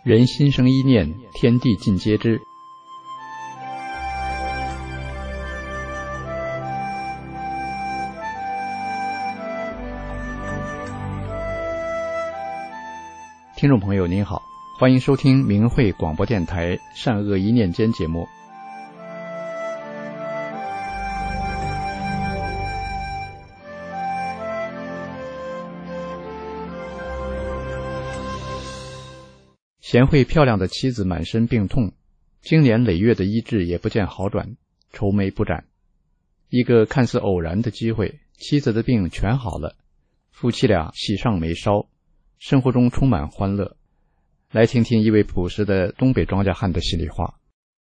人心生一念，天地尽皆知。听众朋友您好，欢迎收听明慧广播电台善恶一念间节目。贤惠漂亮的妻子满身病痛，经年累月的医治也不见好转，愁眉不展。一个看似偶然的机会，妻子的病全好了，夫妻俩喜上眉梢，生活中充满欢乐。来听听一位朴实的东北庄稼汉的心里话。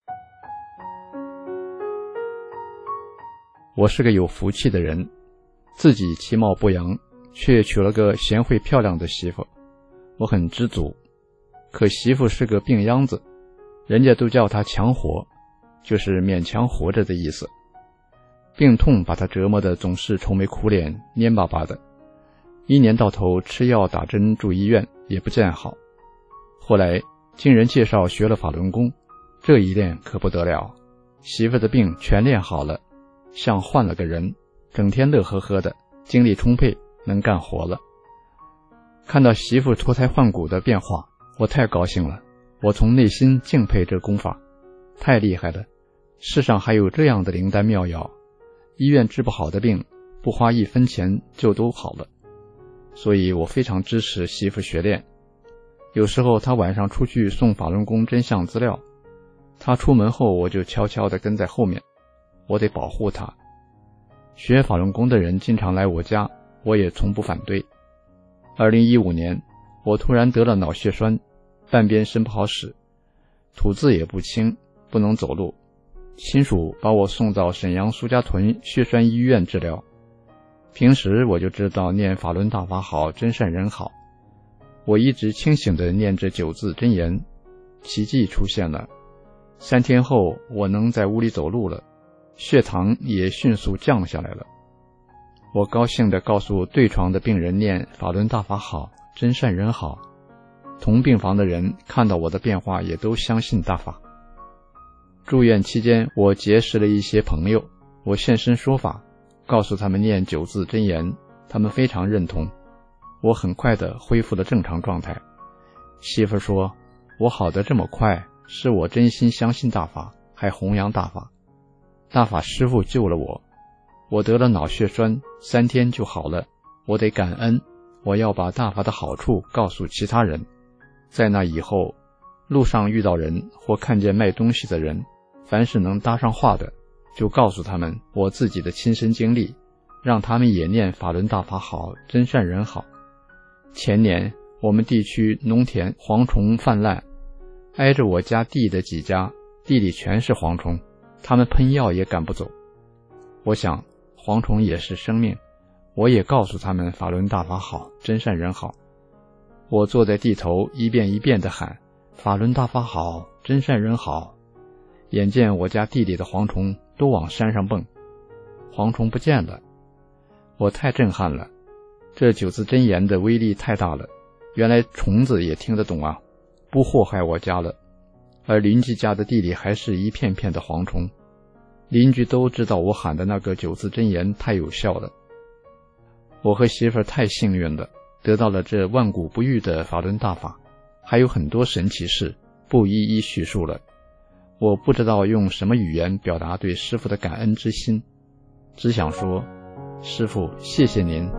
我是个有福气的人，自己其貌不扬，却娶了个贤惠漂亮的媳妇，我很知足。可媳妇是个病秧子，人家都叫她强活，就是勉强活着的意思。病痛把她折磨得总是愁眉苦脸，蔫巴巴的，一年到头吃药打针住医院也不见好。后来经人介绍学了法轮功，这一练可不得了，媳妇的病全练好了，像换了个人，整天乐呵呵的，精力充沛，能干活了。看到媳妇脱胎换骨的变化，我太高兴了，我从内心敬佩这功法，太厉害了，世上还有这样的灵丹妙药，医院治不好的病，不花1分钱就都好了。所以我非常支持媳妇学练。有时候她晚上出去送法轮功真相资料，她出门后我就悄悄地跟在后面，我得保护她。学法轮功的人经常来我家，我也从不反对。2015年我突然得了脑血栓，半边身不好使，吐字也不清，不能走路。亲属把我送到沈阳苏家屯血栓医院治疗。平时我就知道念法轮大法好，真善人好。我一直清醒地念着9字真言，奇迹出现了。3天后我能在屋里走路了，血糖也迅速降下来了。我高兴地告诉对床的病人念法轮大法好，真善人好。同病房的人看到我的变化，也都相信大法。住院期间我结识了一些朋友，我现身说法，告诉他们念9字真言，他们非常认同。我很快地恢复了正常状态。媳妇说，我好得这么快，是我真心相信大法，还弘扬大法。大法师父救了我，我得了脑血栓3天就好了，我得感恩，我要把大法的好处告诉其他人。在那以后，路上遇到人或看见卖东西的人，凡是能搭上话的，就告诉他们我自己的亲身经历，让他们也念法轮大法好，真善人好。前年我们地区农田蝗虫泛滥，挨着我家地的几家，地里全是蝗虫，他们喷药也赶不走。我想蝗虫也是生命，我也告诉他们法轮大法好，真善人好。我坐在地头一遍一遍地喊法轮大法好，真善人好。眼见我家地里的蝗虫都往山上蹦，蝗虫不见了，我太震撼了。这9字真言的威力太大了，原来虫子也听得懂啊，不祸害我家了。而邻居家的地里还是一片片的蝗虫，邻居都知道我喊的那个9字真言太有效了。我和媳妇太幸运了，得到了这万古不遇的法轮大法，还有很多神奇事，不一一叙述了。我不知道用什么语言表达对师父的感恩之心，只想说，师父谢谢您。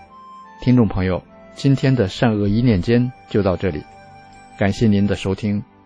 听众朋友，今天的善恶一念间就到这里，感谢您的收听。